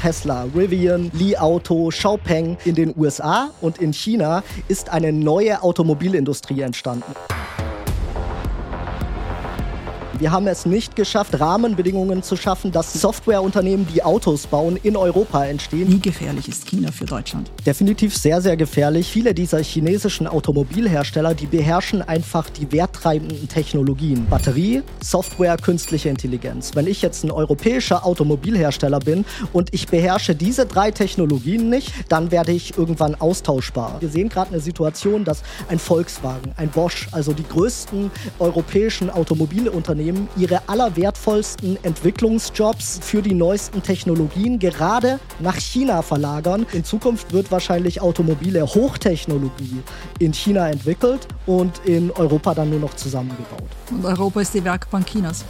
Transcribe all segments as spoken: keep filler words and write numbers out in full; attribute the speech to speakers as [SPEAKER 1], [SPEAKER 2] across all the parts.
[SPEAKER 1] Tesla, Rivian, Li Auto, Xiaopeng. In den U S A und in China ist eine neue Automobilindustrie entstanden. Wir haben es nicht geschafft, Rahmenbedingungen zu schaffen, dass Softwareunternehmen, die Autos bauen, in Europa entstehen.
[SPEAKER 2] Wie gefährlich ist China für Deutschland?
[SPEAKER 1] Definitiv sehr, sehr gefährlich. Viele dieser chinesischen Automobilhersteller, die beherrschen einfach die werttreibenden Technologien. Batterie, Software, künstliche Intelligenz. Wenn ich jetzt ein europäischer Automobilhersteller bin und ich beherrsche diese drei Technologien nicht, dann werde ich irgendwann austauschbar. Wir sehen gerade eine Situation, dass ein Volkswagen, ein Bosch, also die größten europäischen Automobilunternehmen, ihre allerwertvollsten Entwicklungsjobs für die neuesten Technologien gerade nach China verlagern. In Zukunft wird wahrscheinlich automobile Hochtechnologie in China entwickelt und in Europa dann nur noch zusammengebaut.
[SPEAKER 2] Und Europa ist die Werkbank Chinas.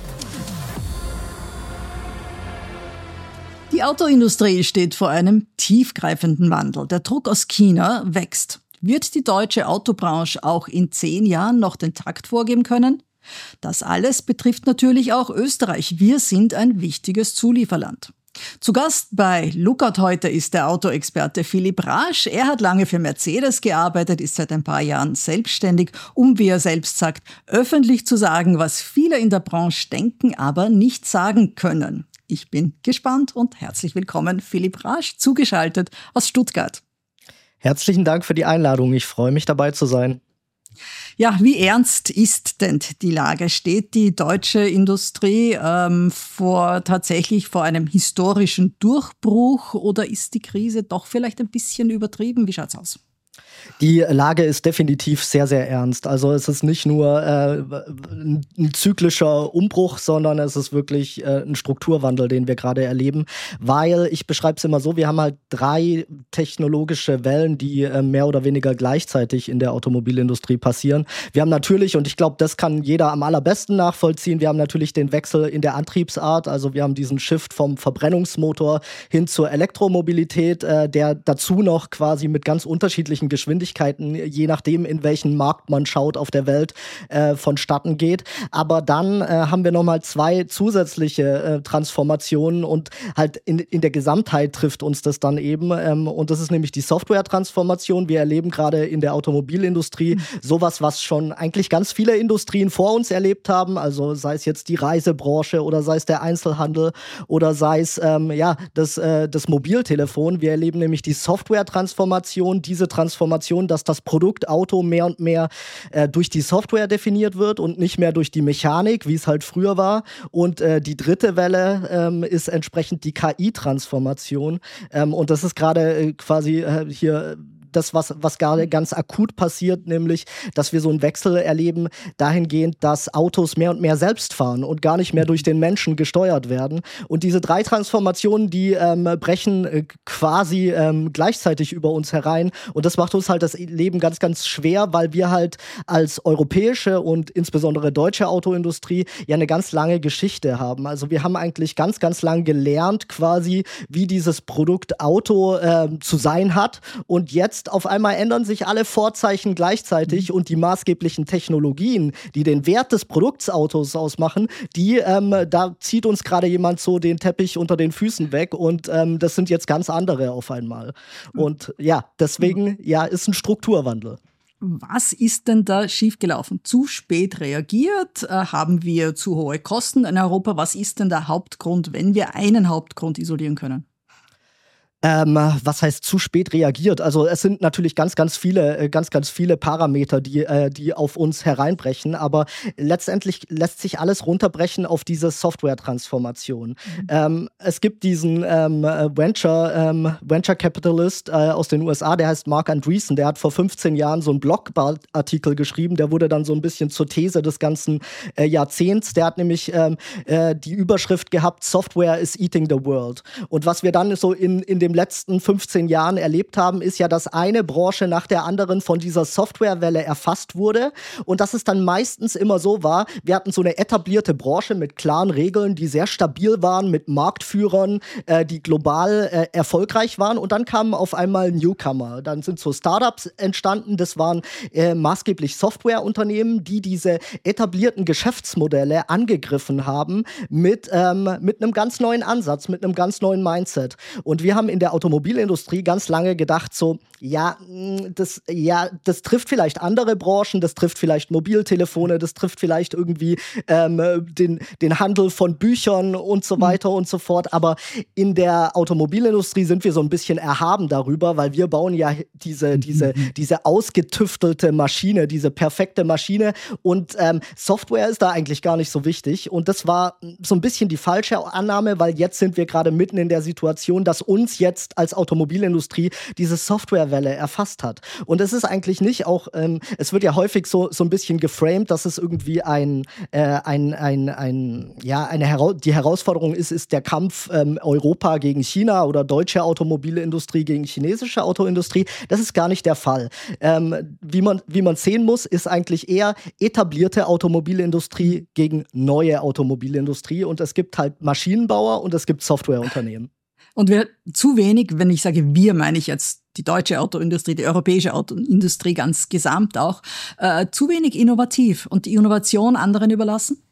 [SPEAKER 2] Die Autoindustrie steht vor einem tiefgreifenden Wandel. Der Druck aus China wächst. Wird die deutsche Autobranche auch in zehn Jahren noch den Takt vorgeben können? Das alles betrifft natürlich auch Österreich. Wir sind ein wichtiges Zulieferland. Zu Gast bei Lookout heute ist der Autoexperte Philipp Rasch. Er hat lange für Mercedes gearbeitet, ist seit ein paar Jahren selbstständig, um, wie er selbst sagt, öffentlich zu sagen, was viele in der Branche denken, aber nicht sagen können. Ich bin gespannt und herzlich willkommen, Philipp Rasch, zugeschaltet aus Stuttgart.
[SPEAKER 1] Herzlichen Dank für die Einladung. Ich freue mich, dabei zu sein.
[SPEAKER 2] Ja, wie ernst ist denn die Lage? Steht die deutsche Industrie ähm, vor tatsächlich vor einem historischen Durchbruch oder ist die Krise doch vielleicht ein bisschen übertrieben? Wie schaut's aus?
[SPEAKER 1] Die Lage ist definitiv sehr, sehr ernst. Also es ist nicht nur äh, ein zyklischer Umbruch, sondern es ist wirklich äh, ein Strukturwandel, den wir gerade erleben. Weil, ich beschreibe es immer so, wir haben halt drei technologische Wellen, die äh, mehr oder weniger gleichzeitig in der Automobilindustrie passieren. Wir haben natürlich, und ich glaube, das kann jeder am allerbesten nachvollziehen, wir haben natürlich den Wechsel in der Antriebsart. Also wir haben diesen Shift vom Verbrennungsmotor hin zur Elektromobilität, äh, der dazu noch quasi mit ganz unterschiedlichen Geschwindigkeiten, je nachdem, in welchen Markt man schaut auf der Welt, äh, vonstatten geht. Aber dann äh, haben wir nochmal zwei zusätzliche äh, Transformationen und halt in, in der Gesamtheit trifft uns das dann eben. Ähm, und das ist nämlich die Software-Transformation. Wir erleben gerade in der Automobilindustrie mhm. sowas, was schon eigentlich ganz viele Industrien vor uns erlebt haben. Also sei es jetzt die Reisebranche oder sei es der Einzelhandel oder sei es ähm, ja, das, äh, das Mobiltelefon. Wir erleben nämlich die Software-Transformation, diese Transformation, dass das Produkt Auto mehr und mehr äh, durch die Software definiert wird und nicht mehr durch die Mechanik, wie es halt früher war. Und äh, die dritte Welle ähm, ist entsprechend die K I-Transformation. Ähm, und das ist gerade äh, quasi äh, hier das, was, was gerade ganz akut passiert, nämlich, dass wir so einen Wechsel erleben, dahingehend, dass Autos mehr und mehr selbst fahren und gar nicht mehr durch den Menschen gesteuert werden. Und diese drei Transformationen, die ähm, brechen äh, quasi ähm, gleichzeitig über uns herein. Und das macht uns halt das Leben ganz, ganz schwer, weil wir halt als europäische und insbesondere deutsche Autoindustrie ja eine ganz lange Geschichte haben. Also wir haben eigentlich ganz, ganz lang gelernt, quasi, wie dieses Produkt Auto äh, zu sein hat. Und jetzt auf einmal ändern sich alle Vorzeichen gleichzeitig mhm. und die maßgeblichen Technologien, die den Wert des Produkts Autos ausmachen, die, ähm, da zieht uns gerade jemand so den Teppich unter den Füßen weg und ähm, das sind jetzt ganz andere auf einmal. Und ja, deswegen, ja, ist ein Strukturwandel.
[SPEAKER 2] Was ist denn da schiefgelaufen? Zu spät reagiert? Äh, haben wir zu hohe Kosten in Europa? Was ist denn der Hauptgrund, wenn wir einen Hauptgrund isolieren können?
[SPEAKER 1] Ähm, was heißt zu spät reagiert? Also es sind natürlich ganz, ganz viele, ganz, ganz viele Parameter, die, äh, die auf uns hereinbrechen, aber letztendlich lässt sich alles runterbrechen auf diese Software-Transformation. Mhm. Ähm, es gibt diesen ähm, Venture, ähm, Venture Capitalist äh, aus den U S A, der heißt Mark Andreessen, der hat vor fünfzehn Jahren so einen Blogartikel geschrieben, der wurde dann so ein bisschen zur These des ganzen äh, Jahrzehnts. Der hat nämlich ähm, äh, die Überschrift gehabt, Software is eating the world. Und was wir dann so in, in dem den letzten fünfzehn Jahren erlebt haben, ist ja, dass eine Branche nach der anderen von dieser Softwarewelle erfasst wurde und dass es dann meistens immer so war, wir hatten so eine etablierte Branche mit klaren Regeln, die sehr stabil waren, mit Marktführern, äh, die global äh, erfolgreich waren und dann kamen auf einmal Newcomer. Dann sind so Startups entstanden, das waren äh, maßgeblich Softwareunternehmen, die diese etablierten Geschäftsmodelle angegriffen haben mit, ähm, mit einem ganz neuen Ansatz, mit einem ganz neuen Mindset. Und wir haben in der Automobilindustrie ganz lange gedacht, so, ja, das, ja, das trifft vielleicht andere Branchen, das trifft vielleicht Mobiltelefone, das trifft vielleicht irgendwie ähm, den, den Handel von Büchern und so weiter mhm. und so fort. Aber in der Automobilindustrie sind wir so ein bisschen erhaben darüber, weil wir bauen ja diese, diese, diese ausgetüftelte Maschine, diese perfekte Maschine und ähm, Software ist da eigentlich gar nicht so wichtig. Und das war so ein bisschen die falsche Annahme, weil jetzt sind wir gerade mitten in der Situation, dass uns jetzt als Automobilindustrie diese Softwarewelle erfasst hat. Und es ist eigentlich nicht auch, ähm, es wird ja häufig so, so ein bisschen geframed, dass es irgendwie ein, äh, ein, ein, ein, ja, eine Hera- die Herausforderung ist, ist der Kampf ähm, Europa gegen China oder deutsche Automobilindustrie gegen chinesische Autoindustrie. Das ist gar nicht der Fall. Ähm, wie man, wie man sehen muss, ist eigentlich eher etablierte Automobilindustrie gegen neue Automobilindustrie und es gibt halt Maschinenbauer und es gibt Softwareunternehmen.
[SPEAKER 2] Und wir zu wenig, wenn ich sage wir, meine ich jetzt die deutsche Autoindustrie, die europäische Autoindustrie ganz gesamt auch, äh, zu wenig innovativ und die Innovation anderen überlassen?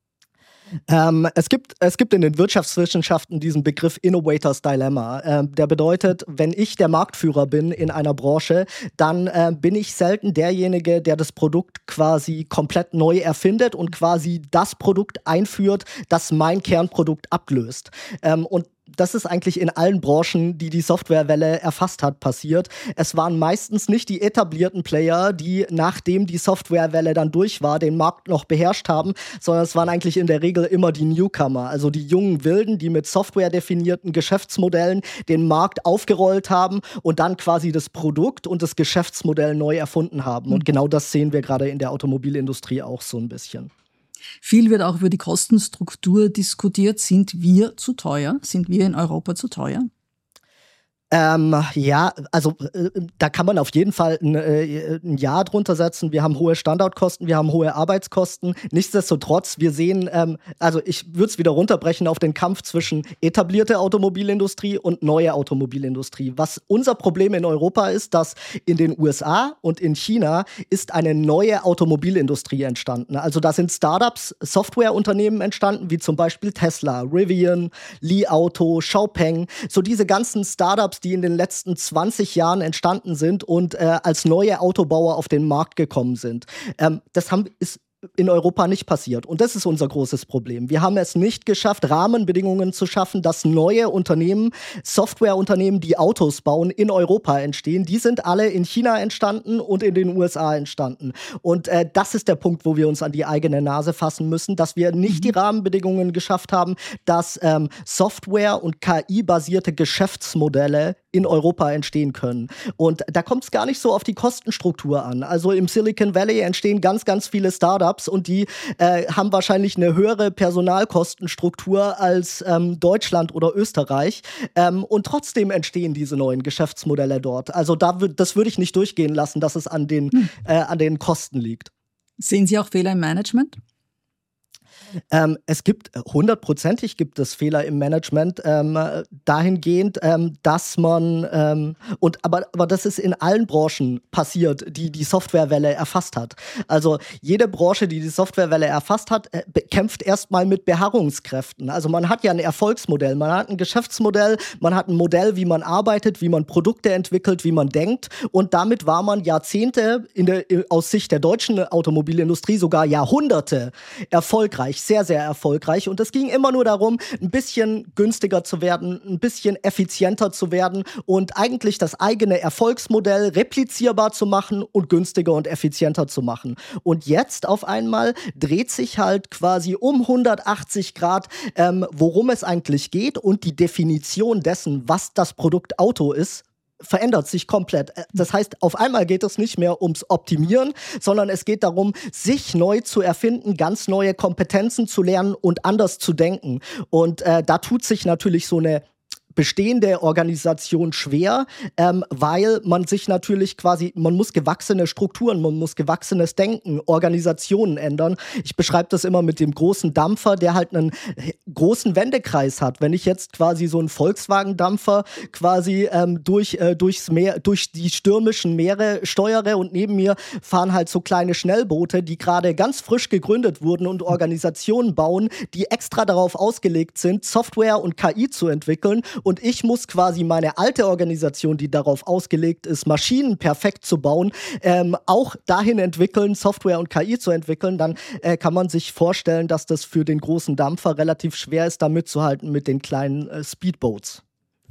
[SPEAKER 1] Ähm, es gibt, es gibt in den Wirtschaftswissenschaften diesen Begriff Innovators Dilemma. Ähm, der bedeutet, wenn ich der Marktführer bin in einer Branche, dann äh, bin ich selten derjenige, der das Produkt quasi komplett neu erfindet und quasi das Produkt einführt, das mein Kernprodukt ablöst. Ähm, und das ist eigentlich in allen Branchen, die die Softwarewelle erfasst hat, passiert. Es waren meistens nicht die etablierten Player, die, nachdem die Softwarewelle dann durch war, den Markt noch beherrscht haben, sondern es waren eigentlich in der Regel immer die Newcomer, also die jungen Wilden, die mit softwaredefinierten Geschäftsmodellen den Markt aufgerollt haben und dann quasi das Produkt und das Geschäftsmodell neu erfunden haben. Und genau das sehen wir gerade in der Automobilindustrie auch so ein bisschen.
[SPEAKER 2] Viel wird auch über die Kostenstruktur diskutiert. Sind wir zu teuer? Sind wir in Europa zu teuer?
[SPEAKER 1] Ähm, ja, also äh, da kann man auf jeden Fall ein, äh, ein Ja drunter setzen. Wir haben hohe Standortkosten, wir haben hohe Arbeitskosten. Nichtsdestotrotz, wir sehen, ähm, also ich würde es wieder runterbrechen auf den Kampf zwischen etablierte Automobilindustrie und neue Automobilindustrie. Was unser Problem in Europa ist, dass in den U S A und in China ist eine neue Automobilindustrie entstanden. Also da sind Startups, Softwareunternehmen entstanden, wie zum Beispiel Tesla, Rivian, Li Auto, Xiaopeng. So diese ganzen Startups, die in den letzten zwanzig Jahren entstanden sind und äh, als neue Autobauer auf den Markt gekommen sind. Ähm, das haben, ist in Europa nicht passiert. Und das ist unser großes Problem. Wir haben es nicht geschafft, Rahmenbedingungen zu schaffen, dass neue Unternehmen, Softwareunternehmen, die Autos bauen, in Europa entstehen. Die sind alle in China entstanden und in den U S A entstanden. Und äh, das ist der Punkt, wo wir uns an die eigene Nase fassen müssen, dass wir nicht die Rahmenbedingungen geschafft haben, dass ähm, Software- und K I-basierte Geschäftsmodelle in Europa entstehen können. Und da kommt es gar nicht so auf die Kostenstruktur an. Also im Silicon Valley entstehen ganz, ganz viele Startups und die äh, haben wahrscheinlich eine höhere Personalkostenstruktur als ähm, Deutschland oder Österreich. Ähm, und trotzdem entstehen diese neuen Geschäftsmodelle dort. Also da wür- das würde ich nicht durchgehen lassen, dass es an den, hm. äh, an den Kosten liegt.
[SPEAKER 2] Sehen Sie auch Fehler im Management?
[SPEAKER 1] Ähm, es gibt, hundertprozentig gibt es Fehler im Management, ähm, dahingehend, ähm, dass man, ähm, und aber, aber das ist in allen Branchen passiert, die die Softwarewelle erfasst hat. Also jede Branche, die die Softwarewelle erfasst hat, äh, kämpft erstmal mit Beharrungskräften. Also man hat ja ein Erfolgsmodell, man hat ein Geschäftsmodell, man hat ein Modell, wie man arbeitet, wie man Produkte entwickelt, wie man denkt und damit war man Jahrzehnte in der, aus Sicht der deutschen Automobilindustrie sogar Jahrhunderte erfolgreich. Sehr, sehr erfolgreich. Und es ging immer nur darum, ein bisschen günstiger zu werden, ein bisschen effizienter zu werden und eigentlich das eigene Erfolgsmodell replizierbar zu machen und günstiger und effizienter zu machen. Und jetzt auf einmal dreht sich halt quasi um hundertachtzig Grad, ähm, worum es eigentlich geht und die Definition dessen, was das Produkt Auto ist, verändert sich komplett. Das heißt, auf einmal geht es nicht mehr ums Optimieren, sondern es geht darum, sich neu zu erfinden, ganz neue Kompetenzen zu lernen und anders zu denken. Und äh, da tut sich natürlich so eine bestehende Organisation schwer, ähm, weil man sich natürlich quasi, man muss gewachsene Strukturen, man muss gewachsenes Denken, Organisationen ändern. Ich beschreibe das immer mit dem großen Dampfer, der halt einen großen Wendekreis hat. Wenn ich jetzt quasi so einen Volkswagen-Dampfer quasi ähm, durch, äh, durchs Meer, durch die stürmischen Meere steuere und neben mir fahren halt so kleine Schnellboote, die gerade ganz frisch gegründet wurden und Organisationen bauen, die extra darauf ausgelegt sind, Software und K I zu entwickeln, und ich muss quasi meine alte Organisation, die darauf ausgelegt ist, Maschinen perfekt zu bauen, ähm, auch dahin entwickeln, Software und K I zu entwickeln, dann äh, kann man sich vorstellen, dass das für den großen Dampfer relativ schwer ist, da mitzuhalten mit den kleinen äh, Speedboats.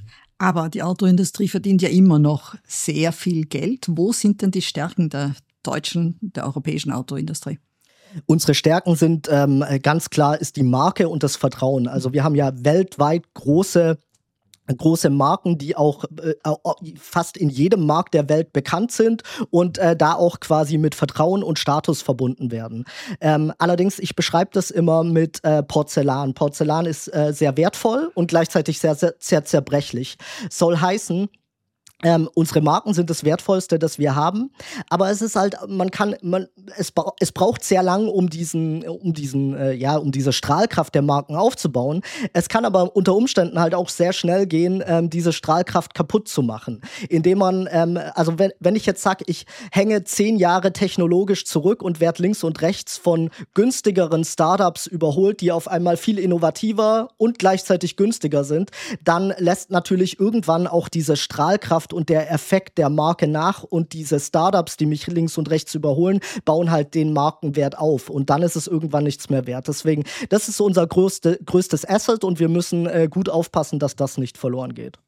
[SPEAKER 2] Aber die Autoindustrie verdient ja immer noch sehr viel Geld. Wo sind denn die Stärken der deutschen, der europäischen Autoindustrie?
[SPEAKER 1] Unsere Stärken sind ähm, ganz klar ist die Marke und das Vertrauen. Also wir haben ja weltweit große große Marken, die auch äh, fast in jedem Markt der Welt bekannt sind und äh, da auch quasi mit Vertrauen und Status verbunden werden. Ähm, allerdings, ich beschreibe das immer mit äh, Porzellan. Porzellan ist äh, sehr wertvoll und gleichzeitig sehr, sehr, sehr zerbrechlich. Soll heißen, Ähm, unsere Marken sind das Wertvollste, das wir haben, aber es ist halt, man kann, man, es, bra- es braucht sehr lang, um diesen, um diesen, äh, ja, um diese Strahlkraft der Marken aufzubauen. Es kann aber unter Umständen halt auch sehr schnell gehen, ähm, diese Strahlkraft kaputt zu machen, indem man, ähm, also wenn, wenn ich jetzt sage, ich hänge zehn Jahre technologisch zurück und werde links und rechts von günstigeren Startups überholt, die auf einmal viel innovativer und gleichzeitig günstiger sind, dann lässt natürlich irgendwann auch diese Strahlkraft und der Effekt der Marke nach, und diese Startups, die mich links und rechts überholen, bauen halt den Markenwert auf, und dann ist es irgendwann nichts mehr wert. Deswegen, das ist unser größte, größtes Asset, und wir müssen äh, gut aufpassen, dass das nicht verloren geht.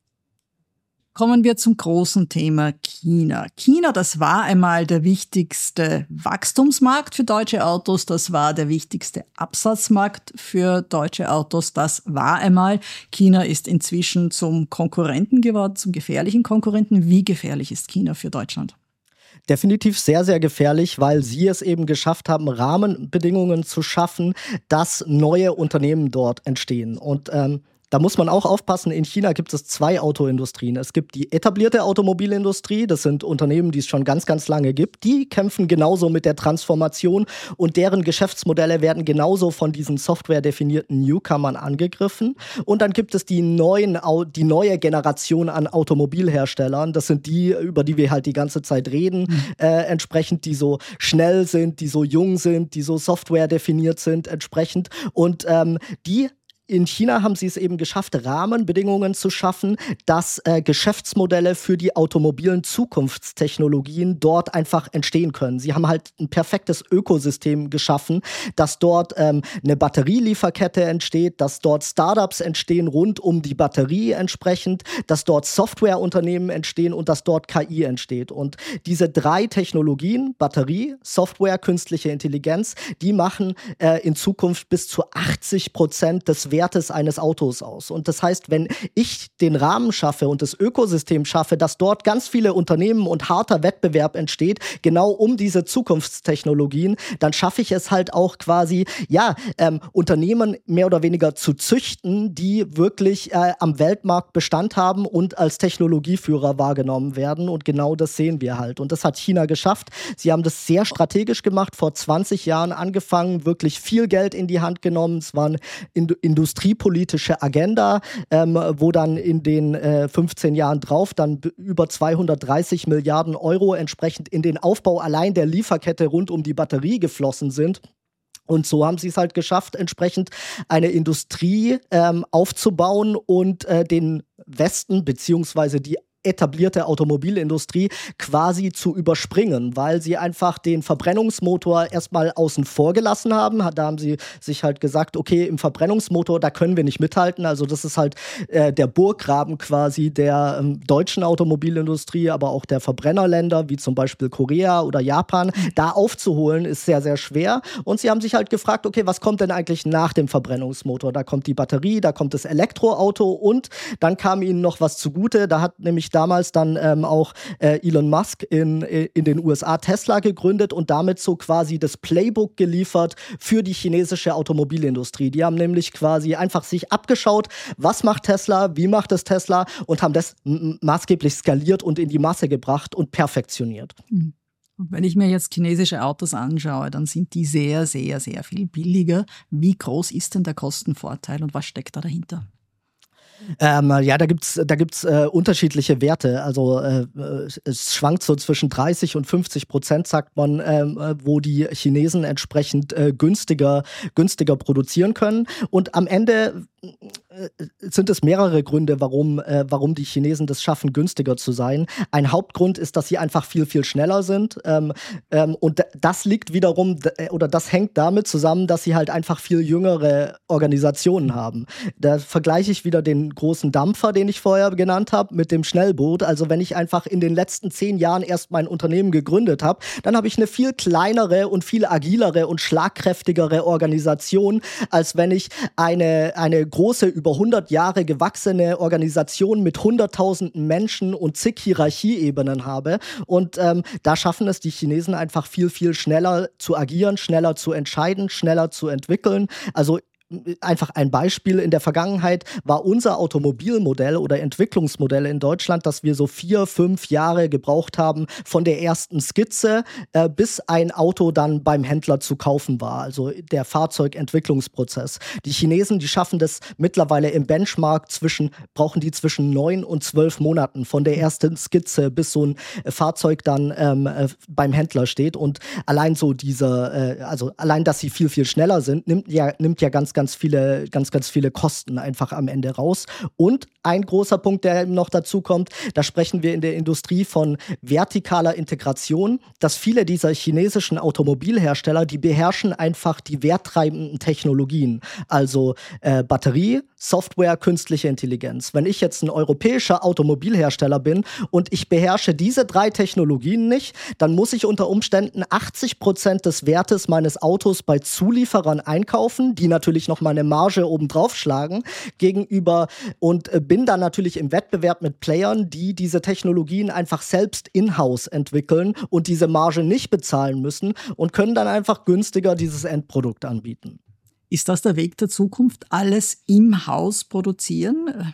[SPEAKER 2] Kommen wir zum großen Thema China. China, das war einmal der wichtigste Wachstumsmarkt für deutsche Autos, das war der wichtigste Absatzmarkt für deutsche Autos, das war einmal. China ist inzwischen zum Konkurrenten geworden, zum gefährlichen Konkurrenten. Wie gefährlich ist China für Deutschland?
[SPEAKER 1] Definitiv sehr, sehr gefährlich, weil sie es eben geschafft haben, Rahmenbedingungen zu schaffen, dass neue Unternehmen dort entstehen. Und ähm, da muss man auch aufpassen, in China gibt es zwei Autoindustrien. Es gibt die etablierte Automobilindustrie, das sind Unternehmen, die es schon ganz, ganz lange gibt. Die kämpfen genauso mit der Transformation, und deren Geschäftsmodelle werden genauso von diesen softwaredefinierten Newcomern angegriffen. Und dann gibt es die, neuen, die neue Generation an Automobilherstellern. Das sind die, über die wir halt die ganze Zeit reden, mhm. äh, entsprechend, die so schnell sind, die so jung sind, die so softwaredefiniert sind, entsprechend. Und ähm, die In China haben sie es eben geschafft, Rahmenbedingungen zu schaffen, dass äh, Geschäftsmodelle für die automobilen Zukunftstechnologien dort einfach entstehen können. Sie haben halt ein perfektes Ökosystem geschaffen, dass dort ähm, eine Batterielieferkette entsteht, dass dort Startups entstehen rund um die Batterie entsprechend, dass dort Softwareunternehmen entstehen und dass dort K I entsteht. Und diese drei Technologien, Batterie, Software, künstliche Intelligenz, die machen äh, in Zukunft bis zu achtzig Prozent des Wertes Wertes eines Autos aus. Und das heißt, wenn ich den Rahmen schaffe und das Ökosystem schaffe, dass dort ganz viele Unternehmen und harter Wettbewerb entsteht, genau um diese Zukunftstechnologien, dann schaffe ich es halt auch quasi, ja, ähm, Unternehmen mehr oder weniger zu züchten, die wirklich äh, am Weltmarkt Bestand haben und als Technologieführer wahrgenommen werden. Und genau das sehen wir halt. Und das hat China geschafft. Sie haben das sehr strategisch gemacht, vor zwanzig Jahren angefangen, wirklich viel Geld in die Hand genommen. Es waren in, in industriepolitische Agenda, ähm, wo dann in den äh, fünfzehn Jahren drauf dann b- über zweihundertdreißig Milliarden Euro entsprechend in den Aufbau allein der Lieferkette rund um die Batterie geflossen sind. Und so haben sie es halt geschafft, entsprechend eine Industrie ähm, aufzubauen und äh, den Westen beziehungsweise die etablierte Automobilindustrie quasi zu überspringen, weil sie einfach den Verbrennungsmotor erstmal außen vor gelassen haben. Da haben sie sich halt gesagt, okay, im Verbrennungsmotor, da können wir nicht mithalten. Also das ist halt äh, der Burggraben quasi der ähm, deutschen Automobilindustrie, aber auch der Verbrennerländer, wie zum Beispiel Korea oder Japan. Da aufzuholen ist sehr, sehr schwer. Und sie haben sich halt gefragt, okay, was kommt denn eigentlich nach dem Verbrennungsmotor? Da kommt die Batterie, da kommt das Elektroauto, und dann kam ihnen noch was zugute. Da hat nämlich nämlich damals dann ähm, auch äh, Elon Musk in, in den U S A Tesla gegründet und damit so quasi das Playbook geliefert für die chinesische Automobilindustrie. Die haben nämlich quasi einfach sich abgeschaut, was macht Tesla, wie macht es Tesla und haben das m- maßgeblich skaliert und in die Masse gebracht und perfektioniert.
[SPEAKER 2] Mhm. Und wenn ich mir jetzt chinesische Autos anschaue, dann sind die sehr, sehr, sehr viel billiger. Wie groß ist denn der Kostenvorteil und was steckt da dahinter?
[SPEAKER 1] Ähm, ja, da gibt's, da gibt's äh, unterschiedliche Werte. Also äh, es schwankt so zwischen dreißig und fünfzig Prozent, sagt man, ähm, wo die Chinesen entsprechend äh, günstiger, günstiger produzieren können. Und am Ende äh, sind es mehrere Gründe, warum, äh, warum die Chinesen das schaffen, günstiger zu sein. Ein Hauptgrund ist, dass sie einfach viel, viel schneller sind. Ähm, ähm, und das liegt wiederum, oder das hängt damit zusammen, dass sie halt einfach viel jüngere Organisationen haben. Da vergleiche ich wieder den großen Dampfer, den ich vorher genannt habe, mit dem Schnellboot. Also wenn ich einfach in den letzten zehn Jahren erst mein Unternehmen gegründet habe, dann habe ich eine viel kleinere und viel agilere und schlagkräftigere Organisation, als wenn ich eine, eine große, über hundert Jahre gewachsene Organisation mit hunderttausenden Menschen und zig Hierarchieebenen habe. Und ähm, da schaffen es die Chinesen einfach viel, viel schneller zu agieren, schneller zu entscheiden, schneller zu entwickeln. Also einfach ein Beispiel: In der Vergangenheit war unser Automobilmodell oder Entwicklungsmodell in Deutschland, dass wir so vier, fünf Jahre gebraucht haben von der ersten Skizze, äh, bis ein Auto dann beim Händler zu kaufen war, also der Fahrzeugentwicklungsprozess. Die Chinesen, die schaffen das mittlerweile im Benchmark zwischen, brauchen die zwischen neun und zwölf Monaten von der ersten Skizze, bis so ein Fahrzeug dann ähm, äh, beim Händler steht. Und allein so dieser, äh, also allein, dass sie viel, viel schneller sind, nimmt ja, nimmt ja ganz, ganz ganz viele, ganz, ganz viele Kosten einfach am Ende raus. Und ein großer Punkt, der noch dazu kommt, da sprechen wir in der Industrie von vertikaler Integration, dass viele dieser chinesischen Automobilhersteller, die beherrschen einfach die werttreibenden Technologien, also äh, Batterie, Software, künstliche Intelligenz. Wenn ich jetzt ein europäischer Automobilhersteller bin und ich beherrsche diese drei Technologien nicht, dann muss ich unter Umständen achtzig Prozent des Wertes meines Autos bei Zulieferern einkaufen, die natürlich noch mal eine Marge obendrauf schlagen gegenüber, und äh, bin dann natürlich im Wettbewerb mit Playern, die diese Technologien einfach selbst in-house entwickeln und diese Marge nicht bezahlen müssen und können dann einfach günstiger dieses Endprodukt anbieten.
[SPEAKER 2] Ist das der Weg der Zukunft, alles im Haus produzieren?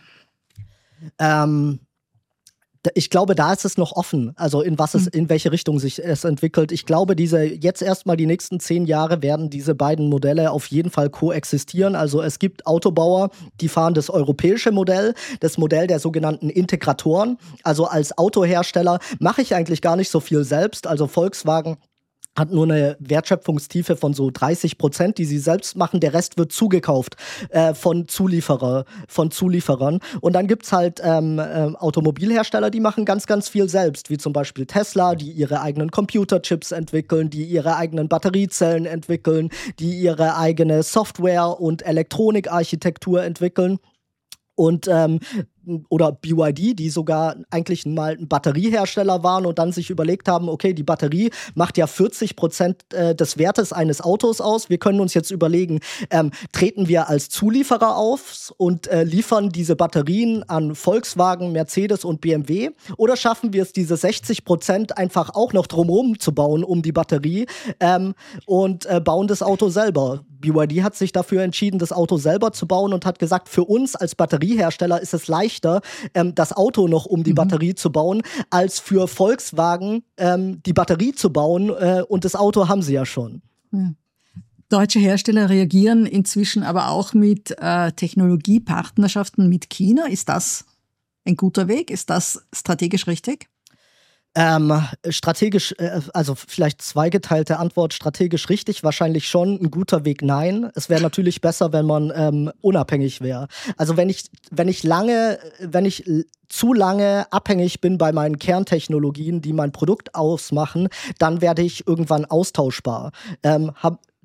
[SPEAKER 1] Ähm, Ich glaube, da ist es noch offen, also in was es, in welche Richtung sich es entwickelt. Ich glaube, diese jetzt erstmal die nächsten zehn Jahre werden diese beiden Modelle auf jeden Fall koexistieren. Also es gibt Autobauer, die fahren das europäische Modell, das Modell der sogenannten Integratoren. Also als Autohersteller mache ich eigentlich gar nicht so viel selbst. Also Volkswagen hat nur eine Wertschöpfungstiefe von so dreißig Prozent, die sie selbst machen. Der Rest wird zugekauft äh, von Zulieferer, von Zulieferern. Und dann gibt's halt ähm, äh, Automobilhersteller, die machen ganz, ganz viel selbst, wie zum Beispiel Tesla, die ihre eigenen Computerchips entwickeln, die ihre eigenen Batteriezellen entwickeln, die ihre eigene Software- und Elektronikarchitektur entwickeln. Und ähm, oder B Y D, die sogar eigentlich mal ein Batteriehersteller waren und dann sich überlegt haben, okay, die Batterie macht ja vierzig Prozent äh, des Wertes eines Autos aus. Wir können uns jetzt überlegen, ähm, treten wir als Zulieferer auf und äh, liefern diese Batterien an Volkswagen, Mercedes und B M W, oder schaffen wir es, diese sechzig Prozent einfach auch noch drumherum zu bauen um die Batterie ähm, und äh, bauen das Auto selber. B Y D hat sich dafür entschieden, das Auto selber zu bauen und hat gesagt, für uns als Batteriehersteller ist es leichter, ähm, das Auto noch um die mhm. Batterie zu bauen, als für Volkswagen ähm, die Batterie zu bauen, äh, und das Auto haben sie ja schon.
[SPEAKER 2] Ja. Deutsche Hersteller reagieren inzwischen aber auch mit äh, Technologiepartnerschaften mit China. Ist das ein guter Weg? Ist das strategisch richtig?
[SPEAKER 1] Ähm, strategisch, äh, also vielleicht zweigeteilte Antwort, strategisch richtig, wahrscheinlich schon, ein guter Weg, nein. Es wäre natürlich besser, wenn man ähm, unabhängig wäre. Also wenn ich, wenn ich lange, wenn ich zu lange abhängig bin bei meinen Kerntechnologien, die mein Produkt ausmachen, dann werde ich irgendwann austauschbar. Ähm, hab,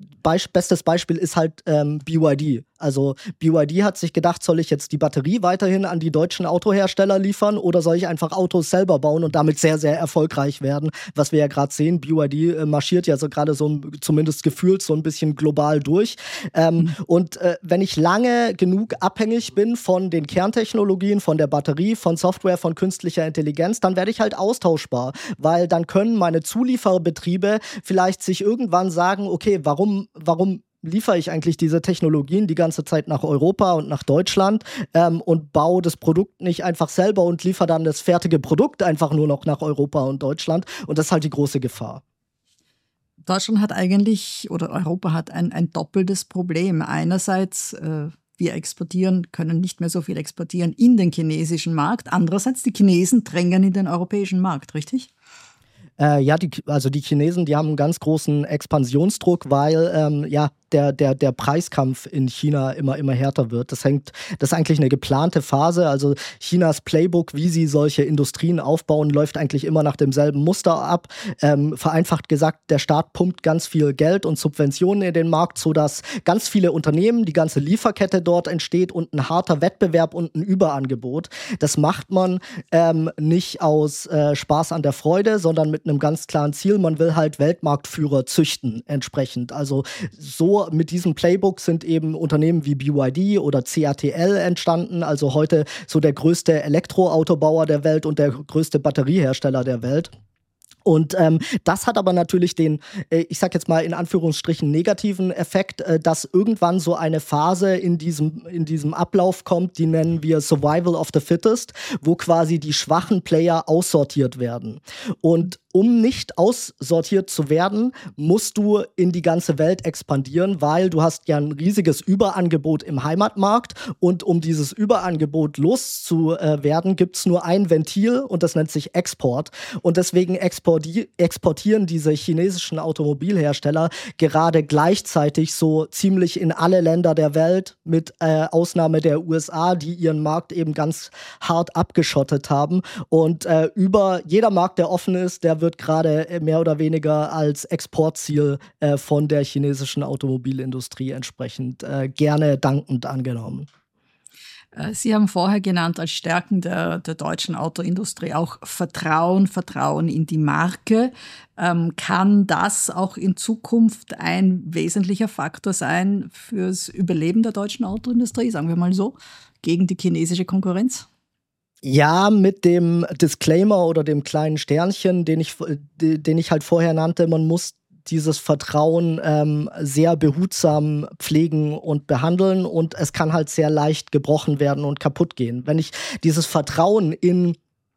[SPEAKER 1] Beisp- bestes Beispiel ist halt ähm, B Y D. Also B Y D hat sich gedacht, soll ich jetzt die Batterie weiterhin an die deutschen Autohersteller liefern oder soll ich einfach Autos selber bauen und damit sehr, sehr erfolgreich werden? Was wir ja gerade sehen, B Y D äh, marschiert ja so gerade so zumindest gefühlt so ein bisschen global durch. Ähm, mhm. Und äh, wenn ich lange genug abhängig bin von den Kerntechnologien, von der Batterie, von Software, von künstlicher Intelligenz, dann werde ich halt austauschbar, weil dann können meine Zulieferbetriebe vielleicht sich irgendwann sagen, okay, warum, warum liefere ich eigentlich diese Technologien die ganze Zeit nach Europa und nach Deutschland ähm, und baue das Produkt nicht einfach selber und liefere dann das fertige Produkt einfach nur noch nach Europa und Deutschland. Und das ist halt die große Gefahr.
[SPEAKER 2] Deutschland hat eigentlich, oder Europa hat ein, ein doppeltes Problem. Einerseits, äh, wir exportieren, können nicht mehr so viel exportieren in den chinesischen Markt. Andererseits, die Chinesen drängen in den europäischen Markt, richtig?
[SPEAKER 1] Äh, ja, die, also die Chinesen, die haben einen ganz großen Expansionsdruck, weil ähm, ja, der, der, der Preiskampf in China immer, immer härter wird. Das hängt, das ist eigentlich eine geplante Phase. Also Chinas Playbook, wie sie solche Industrien aufbauen, läuft eigentlich immer nach demselben Muster ab. Ähm, vereinfacht gesagt, der Staat pumpt ganz viel Geld und Subventionen in den Markt, sodass ganz viele Unternehmen, die ganze Lieferkette dort entsteht und ein harter Wettbewerb und ein Überangebot. Das macht man ähm, nicht aus äh, Spaß an der Freude, sondern mit einem ganz klaren Ziel. Man will halt Weltmarktführer züchten entsprechend. Also so mit diesem Playbook sind eben Unternehmen wie B Y D oder C A T L entstanden, also heute so der größte Elektroautobauer der Welt und der größte Batteriehersteller der Welt. Und ähm, das hat aber natürlich den, äh, ich sag jetzt mal in Anführungsstrichen, negativen Effekt, äh, dass irgendwann so eine Phase in diesem, in diesem Ablauf kommt, die nennen wir Survival of the Fittest, wo quasi die schwachen Player aussortiert werden. Und um nicht aussortiert zu werden, musst du in die ganze Welt expandieren, weil du hast ja ein riesiges Überangebot im Heimatmarkt und um dieses Überangebot loszuwerden, gibt es nur ein Ventil und das nennt sich Export. Und deswegen exporti- exportieren diese chinesischen Automobilhersteller gerade gleichzeitig so ziemlich in alle Länder der Welt, mit äh, Ausnahme der U S A, die ihren Markt eben ganz hart abgeschottet haben. Und äh, über jeder Markt, der offen ist, der wird gerade mehr oder weniger als Exportziel äh, von der chinesischen Automobilindustrie entsprechend äh, gerne dankend angenommen.
[SPEAKER 2] Sie haben vorher genannt als Stärken der, der deutschen Autoindustrie auch Vertrauen, Vertrauen in die Marke. Ähm, kann das auch in Zukunft ein wesentlicher Faktor sein fürs Überleben der deutschen Autoindustrie, sagen wir mal so, gegen die chinesische Konkurrenz?
[SPEAKER 1] Ja, mit dem Disclaimer oder dem kleinen Sternchen, den ich, den ich halt vorher nannte, man muss dieses Vertrauen ähm, sehr behutsam pflegen und behandeln und es kann halt sehr leicht gebrochen werden und kaputt gehen. Wenn ich dieses Vertrauen in,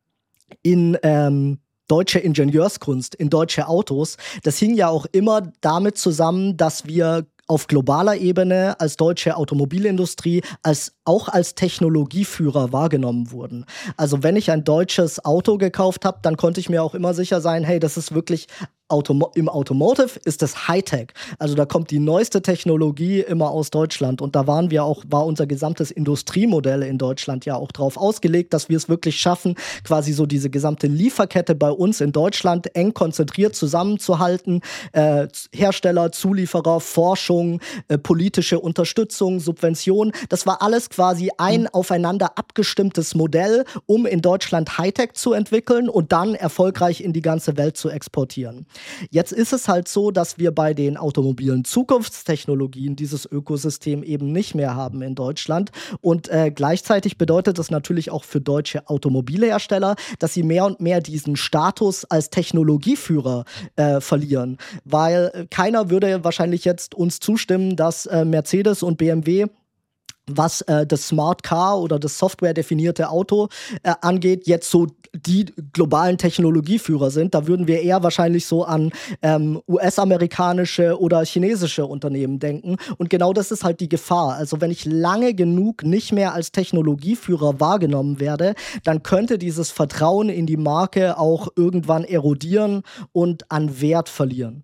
[SPEAKER 1] in ähm, deutsche Ingenieurskunst, in deutsche Autos, das hing ja auch immer damit zusammen, dass wir auf globaler Ebene als deutsche Automobilindustrie als auch als Technologieführer wahrgenommen wurden. Also wenn ich ein deutsches Auto gekauft habe, dann konnte ich mir auch immer sicher sein, hey, das ist wirklich Automo- im Automotive ist das Hightech. Also da kommt die neueste Technologie immer aus Deutschland und da waren wir auch, war unser gesamtes Industriemodell in Deutschland ja auch drauf ausgelegt, dass wir es wirklich schaffen, quasi so diese gesamte Lieferkette bei uns in Deutschland eng konzentriert zusammenzuhalten. Äh, Hersteller, Zulieferer, Forschung, äh, politische Unterstützung, Subvention, das war alles quasi ein mhm. aufeinander abgestimmtes Modell, um in Deutschland Hightech zu entwickeln und dann erfolgreich in die ganze Welt zu exportieren. Jetzt ist es halt so, dass wir bei den automobilen Zukunftstechnologien dieses Ökosystem eben nicht mehr haben in Deutschland. Und äh, gleichzeitig bedeutet das natürlich auch für deutsche Automobilhersteller, dass sie mehr und mehr diesen Status als Technologieführer äh, verlieren. Weil äh, keiner würde wahrscheinlich jetzt uns zustimmen, dass äh, Mercedes und B M W, was äh, das Smart Car oder das softwaredefinierte Auto äh, angeht, jetzt so die globalen Technologieführer sind. Da würden wir eher wahrscheinlich so an ähm, U S-amerikanische oder chinesische Unternehmen denken. Und genau das ist halt die Gefahr. Also wenn ich lange genug nicht mehr als Technologieführer wahrgenommen werde, dann könnte dieses Vertrauen in die Marke auch irgendwann erodieren und an Wert verlieren.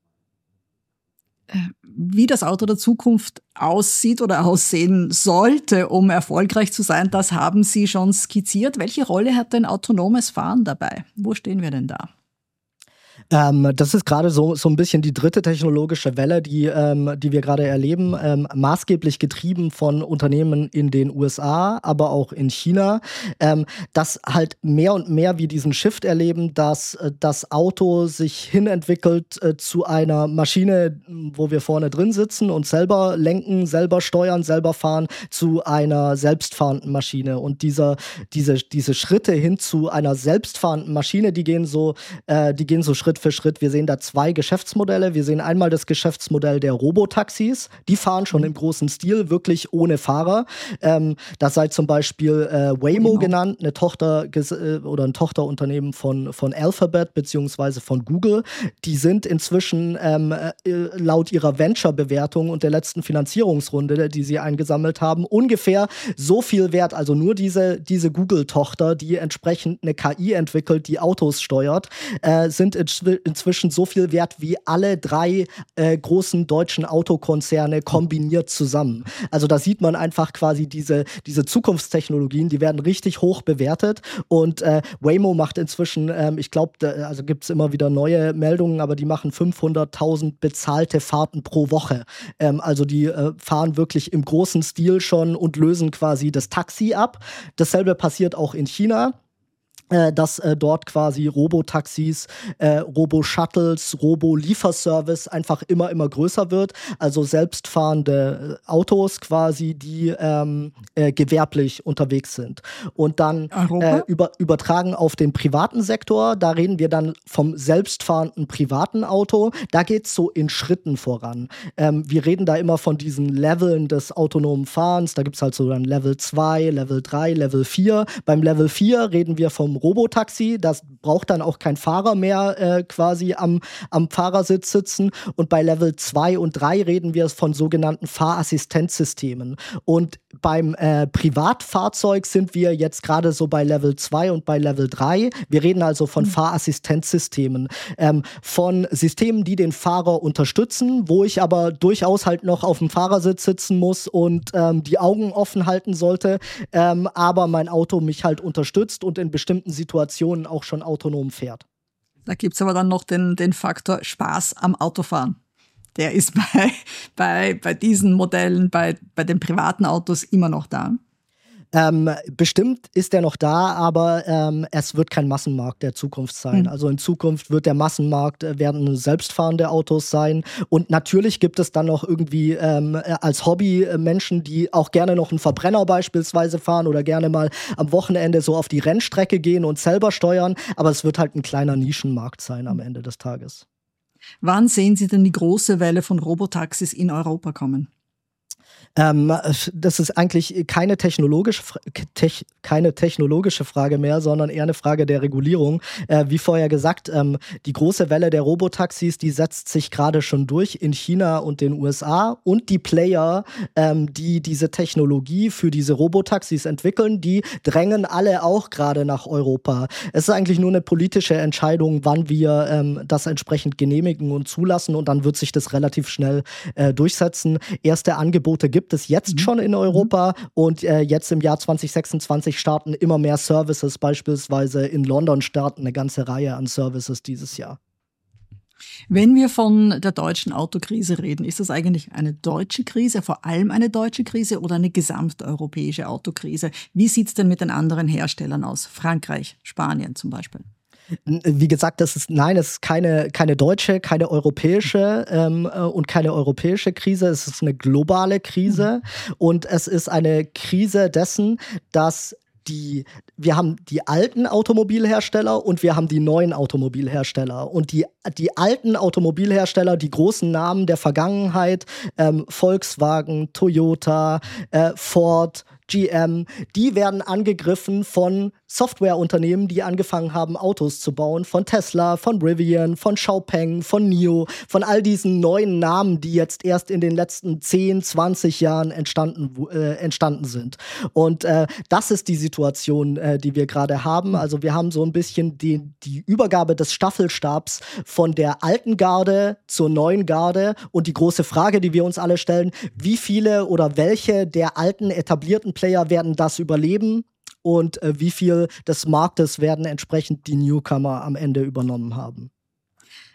[SPEAKER 2] Wie das Auto der Zukunft aussieht oder aussehen sollte, um erfolgreich zu sein, das haben Sie schon skizziert. Welche Rolle hat denn autonomes Fahren dabei? Wo stehen wir denn da?
[SPEAKER 1] Ähm, das ist gerade so, so ein bisschen die dritte technologische Welle, die, ähm, die wir gerade erleben, ähm, maßgeblich getrieben von Unternehmen in den U S A, aber auch in China, ähm, dass halt mehr und mehr wir diesen Shift erleben, dass äh, das Auto sich hinentwickelt äh, zu einer Maschine, wo wir vorne drin sitzen und selber lenken, selber steuern, selber fahren, zu einer selbstfahrenden Maschine. Und dieser, diese, diese Schritte hin zu einer selbstfahrenden Maschine, die gehen so, äh, die gehen so Schritt für Schritt. Wir sehen da zwei Geschäftsmodelle. Wir sehen einmal das Geschäftsmodell der Robotaxis. Die fahren schon im großen Stil, wirklich ohne Fahrer. Ähm, das sei zum Beispiel äh, Waymo genau. genannt, eine Tochter äh, oder ein Tochterunternehmen von, von Alphabet beziehungsweise von Google. Die sind inzwischen ähm, äh, laut ihrer Venture-Bewertung und der letzten Finanzierungsrunde, die sie eingesammelt haben, ungefähr so viel wert. Also nur diese, diese Google-Tochter, die entsprechend eine K I entwickelt, die Autos steuert, äh, sind inzwischen inzwischen so viel wert wie alle drei äh, großen deutschen Autokonzerne kombiniert zusammen. Also da sieht man einfach quasi diese, diese Zukunftstechnologien, die werden richtig hoch bewertet und äh, Waymo macht inzwischen, ähm, ich glaube, also gibt es immer wieder neue Meldungen, aber die machen fünfhunderttausend bezahlte Fahrten pro Woche. Ähm, also die äh, fahren wirklich im großen Stil schon und lösen quasi das Taxi ab. Dasselbe passiert auch in China. Dass äh, dort quasi Robotaxis, äh, Robo-Shuttles, Robo-Lieferservice einfach immer, immer größer wird. Also selbstfahrende Autos quasi, die ähm, äh, gewerblich unterwegs sind. Und dann äh, über, übertragen auf den privaten Sektor, da reden wir dann vom selbstfahrenden privaten Auto. Da geht's so in Schritten voran. Ähm, wir reden da immer von diesen Leveln des autonomen Fahrens. Da gibt's halt so dann Level zwei, Level drei, Level vier. Beim Level vier reden wir vom Robotaxi, das braucht dann auch kein Fahrer mehr äh, quasi am, am Fahrersitz sitzen. Und bei Level zwei und drei reden wir von sogenannten Fahrassistenzsystemen. Und beim äh, Privatfahrzeug sind wir jetzt gerade so bei Level zwei und bei Level drei. Wir reden also von Fahrassistenzsystemen, ähm, von Systemen, die den Fahrer unterstützen, wo ich aber durchaus halt noch auf dem Fahrersitz sitzen muss und ähm, die Augen offen halten sollte, ähm, aber mein Auto mich halt unterstützt und in bestimmten Situationen auch schon autonom fährt.
[SPEAKER 2] Da gibt es aber dann noch den, den Faktor Spaß am Autofahren. Der ist bei, bei, bei diesen Modellen, bei, bei den privaten Autos immer noch da.
[SPEAKER 1] Ähm, bestimmt ist er noch da, aber ähm, es wird kein Massenmarkt der Zukunft sein. Mhm. Also in Zukunft wird der Massenmarkt, äh, werden selbstfahrende Autos sein. Und natürlich gibt es dann noch irgendwie ähm, als Hobby äh, Menschen, die auch gerne noch einen Verbrenner beispielsweise fahren oder gerne mal am Wochenende so auf die Rennstrecke gehen und selber steuern. Aber es wird halt ein kleiner Nischenmarkt sein am Ende des Tages.
[SPEAKER 2] Wann sehen Sie denn die große Welle von Robotaxis in Europa kommen?
[SPEAKER 1] Ähm, das ist eigentlich keine technologische, tech, keine technologische Frage mehr, sondern eher eine Frage der Regulierung. Äh, wie vorher gesagt, ähm, die große Welle der Robotaxis, die setzt sich gerade schon durch in China und den U S A. Und die Player, ähm, die diese Technologie für diese Robotaxis entwickeln, die drängen alle auch gerade nach Europa. Es ist eigentlich nur eine politische Entscheidung, wann wir ähm, das entsprechend genehmigen und zulassen. Und dann wird sich das relativ schnell äh, durchsetzen. Erste Angebote gibt gibt es jetzt schon in Europa und äh, jetzt im Jahr zwanzig sechsundzwanzig starten immer mehr Services, beispielsweise in London starten eine ganze Reihe an Services dieses Jahr.
[SPEAKER 2] Wenn wir von der deutschen Autokrise reden, ist das eigentlich eine deutsche Krise, vor allem eine deutsche Krise oder eine gesamteuropäische Autokrise? Wie sieht es denn mit den anderen Herstellern aus? Frankreich, Spanien zum Beispiel?
[SPEAKER 1] Wie gesagt, das ist, nein, es ist keine, keine deutsche, keine europäische ähm, und keine europäische Krise. Es ist eine globale Krise mhm. und es ist eine Krise dessen, dass die, wir haben die alten Automobilhersteller und wir haben die neuen Automobilhersteller. Und die, die alten Automobilhersteller, die großen Namen der Vergangenheit, ähm, Volkswagen, Toyota, äh, Ford, G M, die werden angegriffen von Softwareunternehmen, die angefangen haben, Autos zu bauen, von Tesla, von Rivian, von Xpeng, von N I O, von all diesen neuen Namen, die jetzt erst in den letzten zehn, zwanzig Jahren entstanden, äh, entstanden sind. Und äh, das ist die Situation, äh, die wir gerade haben. Also wir haben so ein bisschen die, die Übergabe des Staffelstabs von der alten Garde zur neuen Garde. Und die große Frage, die wir uns alle stellen, wie viele oder welche der alten etablierten Player werden das überleben und äh, wie viel des Marktes werden entsprechend die Newcomer am Ende übernommen haben.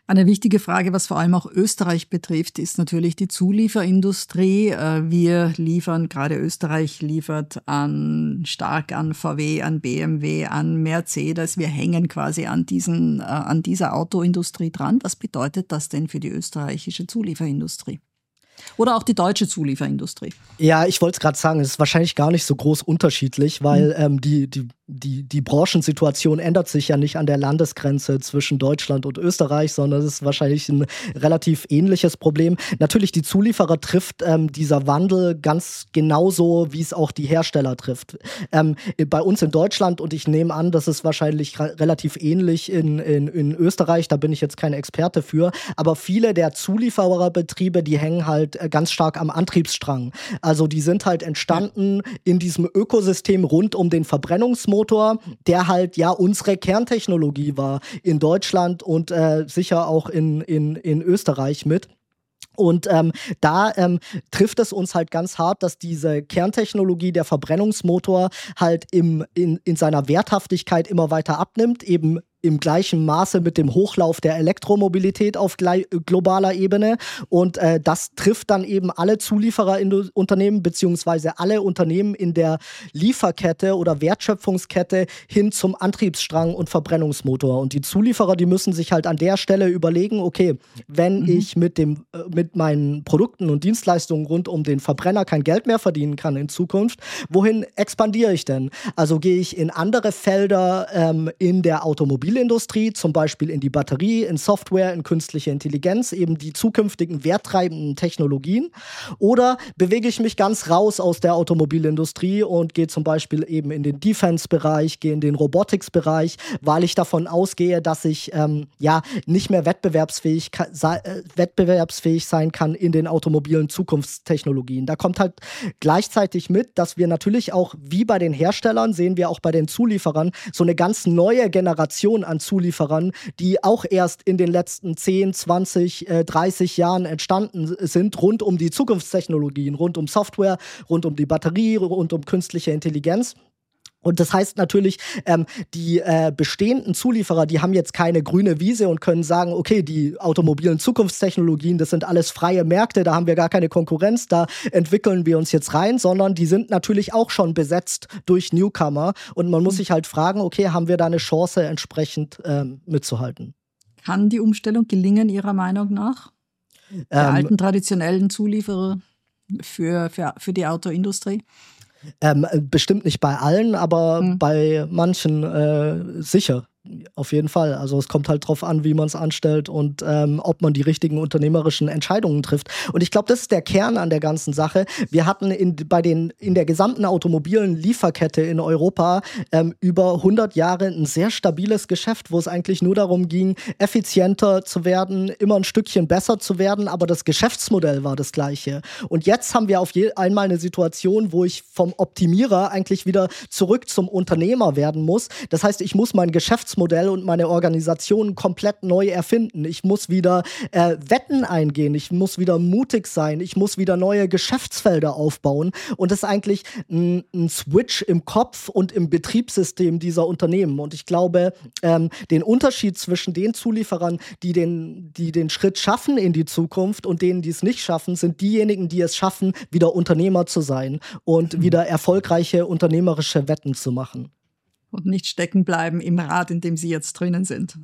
[SPEAKER 2] Eine wichtige Frage, was vor allem auch Österreich betrifft, ist natürlich die Zulieferindustrie. Wir liefern, gerade Österreich liefert an, stark an V W, an B M W, an Mercedes. Wir hängen quasi an, diesen, an dieser Autoindustrie dran. Was bedeutet das denn für die österreichische Zulieferindustrie? Oder auch die deutsche Zulieferindustrie?
[SPEAKER 1] Ja, ich wollte es gerade sagen, es ist wahrscheinlich gar nicht so groß unterschiedlich, weil mhm. ähm, die, die, die, die Branchensituation ändert sich ja nicht an der Landesgrenze zwischen Deutschland und Österreich, sondern es ist wahrscheinlich ein relativ ähnliches Problem. Natürlich, die Zulieferer trifft ähm, dieser Wandel ganz genauso, wie es auch die Hersteller trifft. Ähm, bei uns in Deutschland, und ich nehme an, das ist wahrscheinlich ra- relativ ähnlich in, in, in Österreich, da bin ich jetzt kein Experte für, aber viele der Zuliefererbetriebe, die hängen halt ganz stark am Antriebsstrang. Also die sind halt entstanden in diesem Ökosystem rund um den Verbrennungsmotor, der halt ja unsere Kerntechnologie war in Deutschland und äh, sicher auch in, in, in Österreich mit. Und ähm, da ähm, trifft es uns halt ganz hart, dass diese Kerntechnologie, der Verbrennungsmotor, halt im, in, in seiner Werthaftigkeit immer weiter abnimmt, eben im gleichen Maße mit dem Hochlauf der Elektromobilität auf glei- globaler Ebene. Und äh, das trifft dann eben alle Zuliefererunternehmen beziehungsweise alle Unternehmen in der Lieferkette oder Wertschöpfungskette hin zum Antriebsstrang und Verbrennungsmotor. Und die Zulieferer, die müssen sich halt an der Stelle überlegen, okay, wenn mhm. ich mit dem, äh, mit meinen Produkten und Dienstleistungen rund um den Verbrenner kein Geld mehr verdienen kann in Zukunft, wohin expandiere ich denn? Also gehe ich in andere Felder ähm, in der Automobilindustrie, zum Beispiel in die Batterie, in Software, in künstliche Intelligenz, eben die zukünftigen werttreibenden Technologien. Oder bewege ich mich ganz raus aus der Automobilindustrie und gehe zum Beispiel eben in den Defense-Bereich, gehe in den Robotics-Bereich, weil ich davon ausgehe, dass ich ähm, ja nicht mehr wettbewerbsfähig, äh, wettbewerbsfähig sein kann in den automobilen Zukunftstechnologien. Da kommt halt gleichzeitig mit, dass wir natürlich auch, wie bei den Herstellern, sehen wir auch bei den Zulieferern, so eine ganz neue Generation an Zulieferern, die auch erst in den letzten zehn, zwanzig, dreißig Jahren entstanden sind, rund um die Zukunftstechnologien, rund um Software, rund um die Batterie, rund um künstliche Intelligenz. Und das heißt natürlich, ähm, die äh, bestehenden Zulieferer, die haben jetzt keine grüne Wiese und können sagen, okay, die automobilen Zukunftstechnologien, das sind alles freie Märkte, da haben wir gar keine Konkurrenz, da entwickeln wir uns jetzt rein, sondern die sind natürlich auch schon besetzt durch Newcomer. Und man muss sich halt fragen, okay, haben wir da eine Chance, entsprechend ähm, mitzuhalten?
[SPEAKER 2] Kann die Umstellung gelingen, Ihrer Meinung nach? Der ähm, alten traditionellen Zulieferer für, für, für die Autoindustrie?
[SPEAKER 1] Ähm, bestimmt nicht bei allen, aber hm. bei manchen äh, sicher. Auf jeden Fall. Also es kommt halt drauf an, wie man es anstellt und ähm, ob man die richtigen unternehmerischen Entscheidungen trifft. Und ich glaube, das ist der Kern an der ganzen Sache. Wir hatten in, bei den, in der gesamten automobilen Lieferkette in Europa ähm, über hundert Jahre ein sehr stabiles Geschäft, wo es eigentlich nur darum ging, effizienter zu werden, immer ein Stückchen besser zu werden, aber das Geschäftsmodell war das gleiche. Und jetzt haben wir auf je, einmal eine Situation, wo ich vom Optimierer eigentlich wieder zurück zum Unternehmer werden muss. Das heißt, ich muss mein Geschäftsmodell und meine Organisation komplett neu erfinden. Ich muss wieder äh, Wetten eingehen, ich muss wieder mutig sein, ich muss wieder neue Geschäftsfelder aufbauen und das ist eigentlich ein, ein Switch im Kopf und im Betriebssystem dieser Unternehmen. Und ich glaube, ähm, den Unterschied zwischen den Zulieferern, die den, die den Schritt schaffen in die Zukunft und denen, die es nicht schaffen, sind diejenigen, die es schaffen, wieder Unternehmer zu sein und mhm. wieder erfolgreiche unternehmerische Wetten zu machen.
[SPEAKER 2] Und nicht stecken bleiben im Rad, in dem sie jetzt drinnen sind.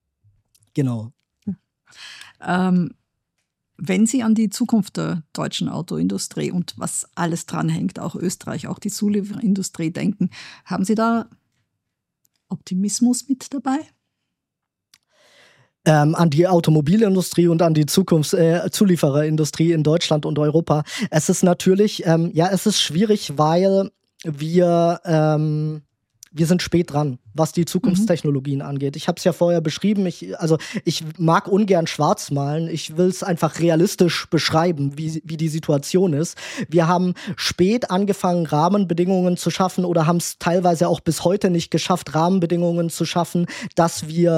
[SPEAKER 1] Genau.
[SPEAKER 2] Ähm, wenn Sie an die Zukunft der deutschen Autoindustrie und was alles dranhängt, auch Österreich, auch die Zulieferindustrie denken, haben Sie da Optimismus mit dabei?
[SPEAKER 1] Ähm, an die Automobilindustrie und an die Zukunftszuliefererindustrie äh, in Deutschland und Europa. Es ist natürlich, ähm, ja, es ist schwierig, weil wir ähm, wir sind spät dran, was die Zukunftstechnologien mhm. angeht. Ich habe es ja vorher beschrieben, ich, also ich mag ungern schwarz malen, ich will es einfach realistisch beschreiben, wie, wie die Situation ist. Wir haben spät angefangen, Rahmenbedingungen zu schaffen oder haben es teilweise auch bis heute nicht geschafft, Rahmenbedingungen zu schaffen, dass wir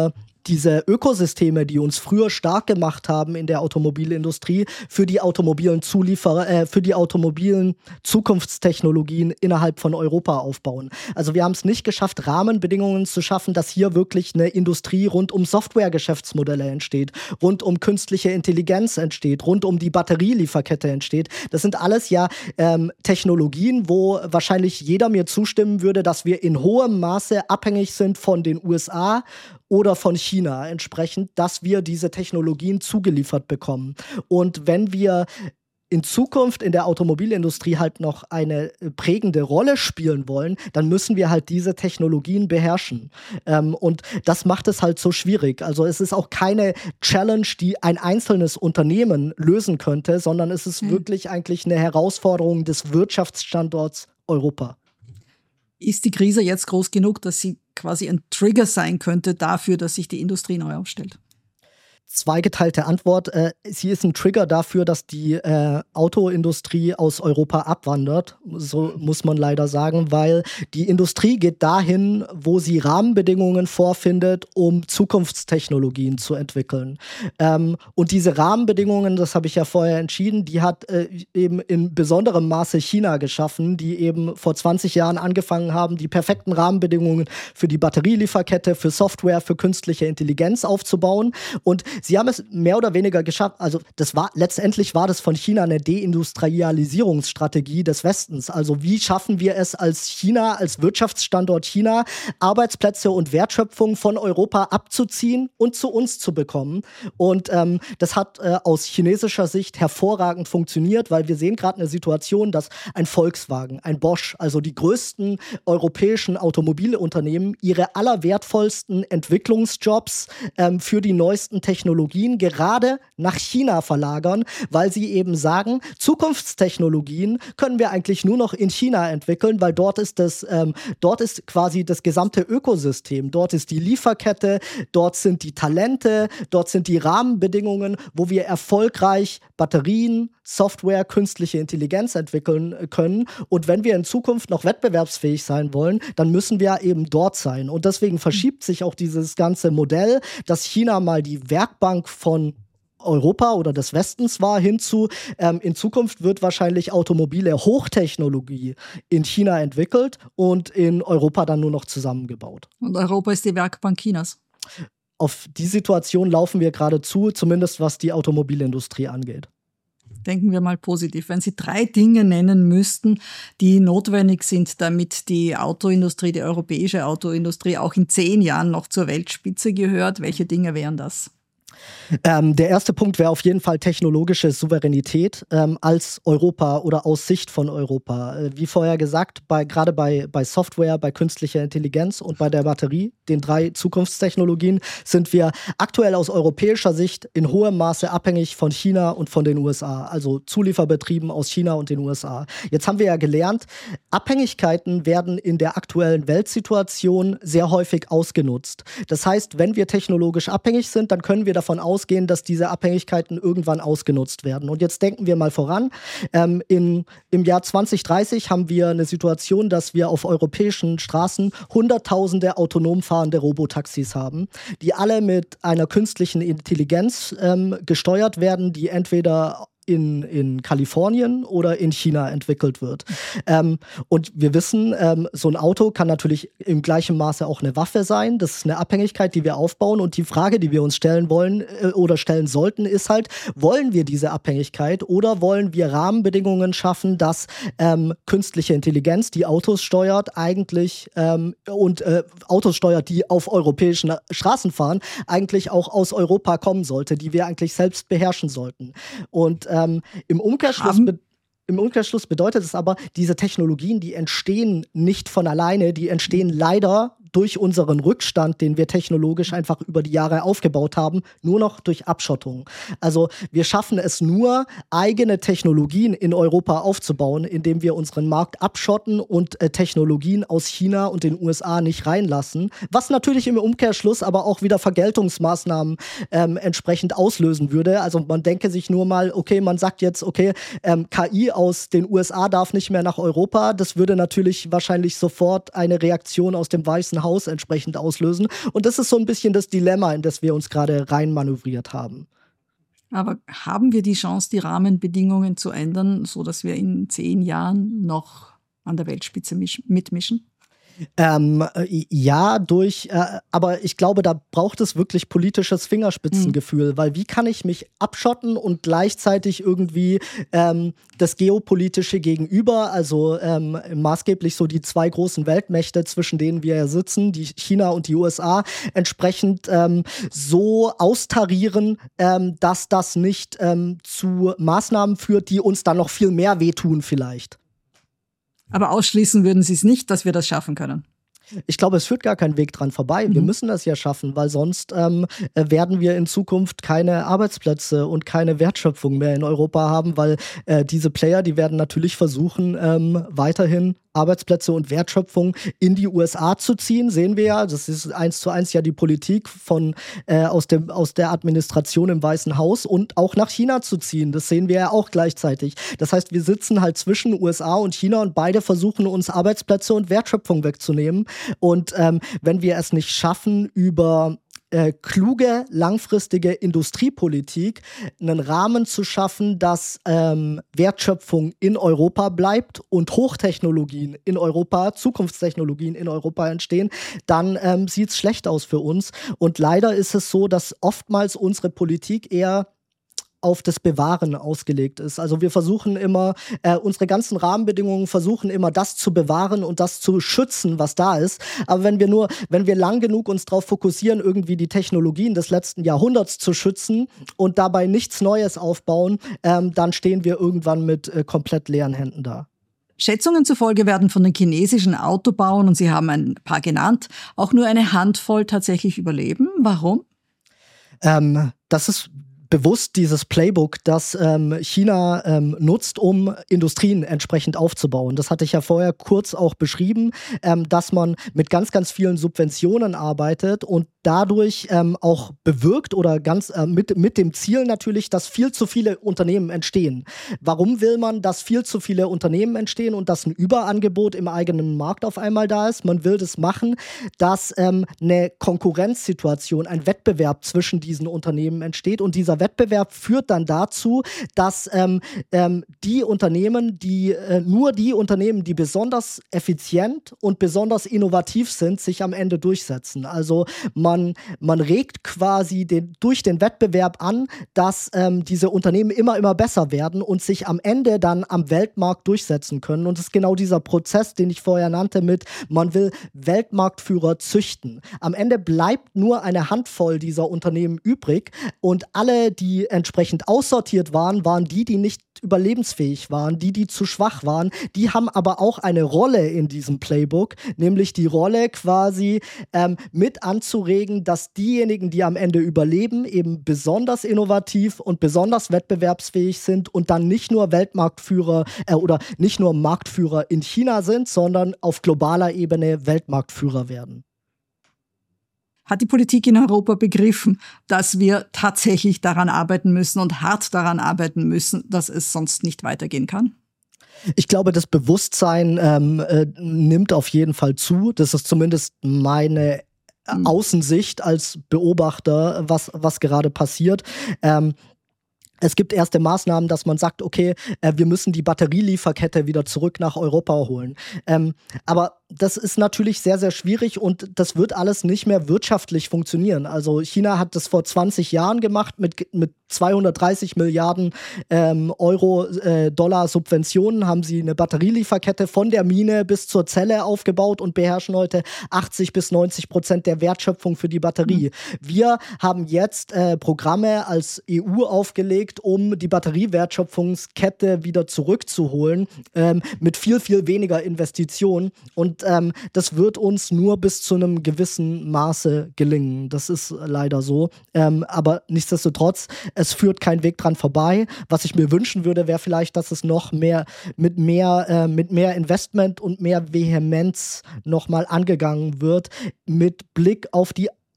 [SPEAKER 1] diese Ökosysteme, die uns früher stark gemacht haben in der Automobilindustrie, für die automobilen Zulieferer, äh, für die automobilen Zukunftstechnologien innerhalb von Europa aufbauen. Also wir haben es nicht geschafft, Rahmenbedingungen zu schaffen, dass hier wirklich eine Industrie rund um Software-Geschäftsmodelle entsteht, rund um künstliche Intelligenz entsteht, rund um die Batterielieferkette entsteht. Das sind alles ja ähm, Technologien, wo wahrscheinlich jeder mir zustimmen würde, dass wir in hohem Maße abhängig sind von den U S A oder von China entsprechend, dass wir diese Technologien zugeliefert bekommen. Und wenn wir in Zukunft in der Automobilindustrie halt noch eine prägende Rolle spielen wollen, dann müssen wir halt diese Technologien beherrschen. Ähm, und das macht es halt so schwierig. Also es ist auch keine Challenge, die ein einzelnes Unternehmen lösen könnte, sondern es ist mhm. wirklich eigentlich eine Herausforderung des Wirtschaftsstandorts Europa.
[SPEAKER 2] Ist die Krise jetzt groß genug, dass sie quasi ein Trigger sein könnte dafür, dass sich die Industrie neu aufstellt?
[SPEAKER 1] Zweigeteilte Antwort. Äh, sie ist ein Trigger dafür, dass die äh, Autoindustrie aus Europa abwandert. So muss man leider sagen, weil die Industrie geht dahin, wo sie Rahmenbedingungen vorfindet, um Zukunftstechnologien zu entwickeln. Ähm, und diese Rahmenbedingungen, das habe ich ja vorher entschieden, die hat äh, eben in besonderem Maße China geschaffen, die eben vor zwanzig Jahren angefangen haben, die perfekten Rahmenbedingungen für die Batterielieferkette, für Software, für künstliche Intelligenz aufzubauen. Und sie haben es mehr oder weniger geschafft, also das war, letztendlich war das von China eine Deindustrialisierungsstrategie des Westens. Also wie schaffen wir es als China, als Wirtschaftsstandort China, Arbeitsplätze und Wertschöpfung von Europa abzuziehen und zu uns zu bekommen. Und ähm, das hat äh, aus chinesischer Sicht hervorragend funktioniert, weil wir sehen gerade eine Situation, dass ein Volkswagen, ein Bosch, also die größten europäischen Automobilunternehmen, ihre allerwertvollsten Entwicklungsjobs ähm, für die neuesten Technologien Technologien gerade nach China verlagern, weil sie eben sagen, Zukunftstechnologien können wir eigentlich nur noch in China entwickeln, weil dort ist das, ähm, dort ist quasi das gesamte Ökosystem, dort ist die Lieferkette, dort sind die Talente, dort sind die Rahmenbedingungen, wo wir erfolgreich Batterien, Software, künstliche Intelligenz entwickeln können. Und wenn wir in Zukunft noch wettbewerbsfähig sein wollen, dann müssen wir eben dort sein. Und deswegen verschiebt sich auch dieses ganze Modell, dass China mal die Werkbank von Europa oder des Westens war, hinzu, ähm, in Zukunft wird wahrscheinlich automobile Hochtechnologie in China entwickelt und in Europa dann nur noch zusammengebaut.
[SPEAKER 2] Und Europa ist die Werkbank Chinas.
[SPEAKER 1] Auf die Situation laufen wir gerade zu, zumindest was die Automobilindustrie angeht.
[SPEAKER 2] Denken wir mal positiv. Wenn Sie drei Dinge nennen müssten, die notwendig sind, damit die Autoindustrie, die europäische Autoindustrie auch in zehn Jahren noch zur Weltspitze gehört, welche Dinge wären das?
[SPEAKER 1] Ähm, der erste Punkt wäre auf jeden Fall technologische Souveränität ähm, als Europa oder aus Sicht von Europa. Äh, wie vorher gesagt, bei, gerade bei, bei Software, bei künstlicher Intelligenz und bei der Batterie, den drei Zukunftstechnologien, sind wir aktuell aus europäischer Sicht in hohem Maße abhängig von China und von den U S A, also Zulieferbetrieben aus China und den U S A. Jetzt haben wir ja gelernt, Abhängigkeiten werden in der aktuellen Weltsituation sehr häufig ausgenutzt. Das heißt, wenn wir technologisch abhängig sind, dann können wir davon ausgehen, dass diese Abhängigkeiten irgendwann ausgenutzt werden. Und jetzt denken wir mal voran. Ähm, in, Im Jahr zwanzig dreißig haben wir eine Situation, dass wir auf europäischen Straßen hunderttausende autonom fahrende Robotaxis haben, die alle mit einer künstlichen Intelligenz ähm, gesteuert werden, die entweder in, in Kalifornien oder in China entwickelt wird. Ähm, und wir wissen, ähm, so ein Auto kann natürlich im gleichen Maße auch eine Waffe sein. Das ist eine Abhängigkeit, die wir aufbauen. Und die Frage, die wir uns stellen wollen äh, oder stellen sollten, ist halt, wollen wir diese Abhängigkeit oder wollen wir Rahmenbedingungen schaffen, dass ähm, künstliche Intelligenz, die Autos steuert, eigentlich ähm, und äh, Autos steuert, die auf europäischen Straßen fahren, eigentlich auch aus Europa kommen sollte, die wir eigentlich selbst beherrschen sollten. Und Ähm, im, Umkehrschluss be- Im Umkehrschluss bedeutet es aber, diese Technologien, die entstehen nicht von alleine, die entstehen leider durch unseren Rückstand, den wir technologisch einfach über die Jahre aufgebaut haben, nur noch durch Abschottung. Also wir schaffen es nur, eigene Technologien in Europa aufzubauen, indem wir unseren Markt abschotten und äh, Technologien aus China und den U S A nicht reinlassen, was natürlich im Umkehrschluss aber auch wieder Vergeltungsmaßnahmen ähm, entsprechend auslösen würde. Also man denke sich nur mal, okay, man sagt jetzt, okay, ähm, K I aus den U S A darf nicht mehr nach Europa. Das würde natürlich wahrscheinlich sofort eine Reaktion aus dem Weißen Haus entsprechend auslösen. Und das ist so ein bisschen das Dilemma, in das wir uns gerade reinmanövriert haben.
[SPEAKER 2] Aber haben wir die Chance, die Rahmenbedingungen zu ändern, sodass wir in zehn Jahren noch an der Weltspitze mitmischen?
[SPEAKER 1] Ähm, ja, durch, äh, aber ich glaube, da braucht es wirklich politisches Fingerspitzengefühl, mhm. weil wie kann ich mich abschotten und gleichzeitig irgendwie ähm, das Geopolitische Gegenüber, also ähm, maßgeblich so die zwei großen Weltmächte, zwischen denen wir ja sitzen, die China und die U S A, entsprechend ähm, so austarieren, ähm, dass das nicht ähm, zu Maßnahmen führt, die uns dann noch viel mehr wehtun vielleicht.
[SPEAKER 2] Aber ausschließen würden Sie es nicht, dass wir das schaffen können?
[SPEAKER 1] Ich glaube, es führt gar kein Weg dran vorbei. Wir mhm. müssen das ja schaffen, weil sonst ähm, werden wir in Zukunft keine Arbeitsplätze und keine Wertschöpfung mehr in Europa haben, weil äh, diese Player, die werden natürlich versuchen, ähm, weiterhin Arbeitsplätze und Wertschöpfung in die U S A zu ziehen, sehen wir ja. Das ist eins zu eins ja die Politik von, äh, aus, dem, aus der Administration im Weißen Haus und auch nach China zu ziehen. Das sehen wir ja auch gleichzeitig. Das heißt, wir sitzen halt zwischen U S A und China und beide versuchen uns Arbeitsplätze und Wertschöpfung wegzunehmen. Und ähm, wenn wir es nicht schaffen, über Äh, kluge, langfristige Industriepolitik einen Rahmen zu schaffen, dass ähm, Wertschöpfung in Europa bleibt und Hochtechnologien in Europa, Zukunftstechnologien in Europa entstehen, dann ähm, sieht es schlecht aus für uns. Und leider ist es so, dass oftmals unsere Politik eher auf das Bewahren ausgelegt ist. Also wir versuchen immer, äh, unsere ganzen Rahmenbedingungen versuchen immer, das zu bewahren und das zu schützen, was da ist. Aber wenn wir nur, wenn wir lang genug uns darauf fokussieren, irgendwie die Technologien des letzten Jahrhunderts zu schützen und dabei nichts Neues aufbauen, ähm, dann stehen wir irgendwann mit äh, komplett leeren Händen da.
[SPEAKER 2] Schätzungen zufolge werden von den chinesischen Autobauern, und Sie haben ein paar genannt, auch nur eine Handvoll tatsächlich überleben. Warum?
[SPEAKER 1] Ähm, das ist bewusst dieses Playbook, das ähm, China ähm, nutzt, um Industrien entsprechend aufzubauen. Das hatte ich ja vorher kurz auch beschrieben, ähm, dass man mit ganz, ganz vielen Subventionen arbeitet und dadurch ähm, auch bewirkt oder ganz äh, mit, mit dem Ziel natürlich, dass viel zu viele Unternehmen entstehen. Warum will man, dass viel zu viele Unternehmen entstehen und dass ein Überangebot im eigenen Markt auf einmal da ist? Man will das machen, dass ähm, eine Konkurrenzsituation, ein Wettbewerb zwischen diesen Unternehmen entsteht und dieser Wettbewerb führt dann dazu, dass ähm, ähm, die Unternehmen, die äh, nur die Unternehmen, die besonders effizient und besonders innovativ sind, sich am Ende durchsetzen. Also man, man regt quasi den, durch den Wettbewerb an, dass ähm, diese Unternehmen immer, immer besser werden und sich am Ende dann am Weltmarkt durchsetzen können. Und das ist genau dieser Prozess, den ich vorher nannte mit, man will Weltmarktführer züchten. Am Ende bleibt nur eine Handvoll dieser Unternehmen übrig und alle, die entsprechend aussortiert waren, waren die, die nicht überlebensfähig waren, die, die zu schwach waren. Die haben aber auch eine Rolle in diesem Playbook, nämlich die Rolle quasi ähm, mit anzuregen, dass diejenigen, die am Ende überleben, eben besonders innovativ und besonders wettbewerbsfähig sind und dann nicht nur Weltmarktführer äh, oder nicht nur Marktführer in China sind, sondern auf globaler Ebene Weltmarktführer werden.
[SPEAKER 2] Hat die Politik in Europa begriffen, dass wir tatsächlich daran arbeiten müssen und hart daran arbeiten müssen, dass es sonst nicht weitergehen kann?
[SPEAKER 1] Ich glaube, das Bewusstsein ähm, äh, nimmt auf jeden Fall zu. Das ist zumindest meine mhm. Außensicht als Beobachter, was, was gerade passiert. Ähm, Es gibt erste Maßnahmen, dass man sagt, okay, äh, wir müssen die Batterielieferkette wieder zurück nach Europa holen. Ähm, aber das ist natürlich sehr, sehr schwierig und das wird alles nicht mehr wirtschaftlich funktionieren. Also China hat das vor zwanzig Jahren gemacht mit, mit zweihundertdreißig Milliarden ähm, Euro, äh, Dollar Subventionen, haben sie eine Batterielieferkette von der Mine bis zur Zelle aufgebaut und beherrschen heute achtzig bis neunzig Prozent der Wertschöpfung für die Batterie. Mhm. Wir haben jetzt äh, Programme als E U aufgelegt, um die Batteriewertschöpfungskette wieder zurückzuholen, ähm, mit viel, viel weniger Investitionen. Und ähm, das wird uns nur bis zu einem gewissen Maße gelingen. Das ist leider so. Ähm, aber nichtsdestotrotz, es führt kein Weg dran vorbei. Was ich mir wünschen würde, wäre vielleicht, dass es noch mehr mit mehr, äh, mit mehr Investment und mehr Vehemenz nochmal angegangen wird, mit Blick auf die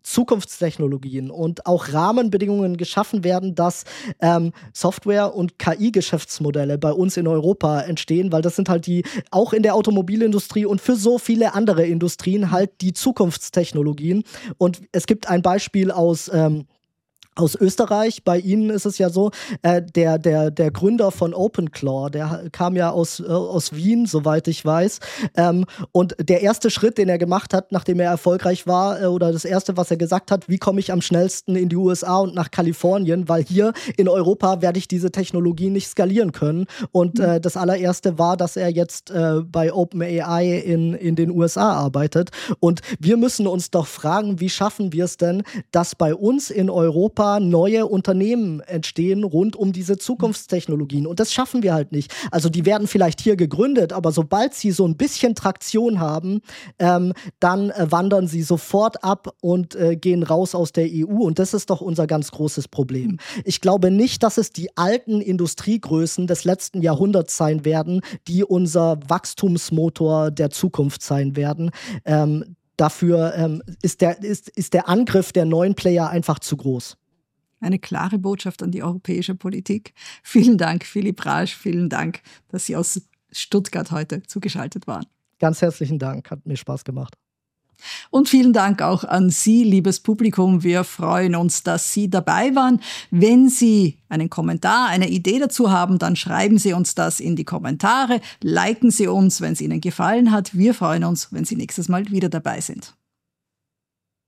[SPEAKER 1] Zukunftstechnologien und auch Rahmenbedingungen geschaffen werden, dass ähm, Software- und K I-Geschäftsmodelle bei uns in Europa entstehen, weil das sind halt die, auch in der Automobilindustrie und für so viele andere Industrien halt die Zukunftstechnologien. Und es gibt ein Beispiel aus ähm, Aus Österreich, bei Ihnen ist es ja so, äh, der, der, der Gründer von OpenClaw, der kam ja aus, äh, aus Wien, soweit ich weiß. Ähm, und der erste Schritt, den er gemacht hat, nachdem er erfolgreich war, äh, oder das erste, was er gesagt hat, wie komme ich am schnellsten in die U S A und nach Kalifornien, weil hier in Europa werde ich diese Technologie nicht skalieren können. Und äh, das allererste war, dass er jetzt äh, bei OpenAI in, in den U S A arbeitet. Und wir müssen uns doch fragen, wie schaffen wir es denn, dass bei uns in Europa neue Unternehmen entstehen rund um diese Zukunftstechnologien. Und das schaffen wir halt nicht. Also die werden vielleicht hier gegründet, aber sobald sie so ein bisschen Traktion haben, ähm, dann äh, wandern sie sofort ab und äh, gehen raus aus der E U. Und das ist doch unser ganz großes Problem. Ich glaube nicht, dass es die alten Industriegrößen des letzten Jahrhunderts sein werden, die unser Wachstumsmotor der Zukunft sein werden. Ähm, dafür ähm, ist, der, ist, ist der Angriff der neuen Player einfach zu groß.
[SPEAKER 2] Eine klare Botschaft an die europäische Politik. Vielen Dank, Philipp Rasch. Vielen Dank, dass Sie aus Stuttgart heute zugeschaltet waren.
[SPEAKER 1] Ganz herzlichen Dank, hat mir Spaß gemacht.
[SPEAKER 2] Und vielen Dank auch an Sie, liebes Publikum. Wir freuen uns, dass Sie dabei waren. Wenn Sie einen Kommentar, eine Idee dazu haben, dann schreiben Sie uns das in die Kommentare. Liken Sie uns, wenn es Ihnen gefallen hat. Wir freuen uns, wenn Sie nächstes Mal wieder dabei sind.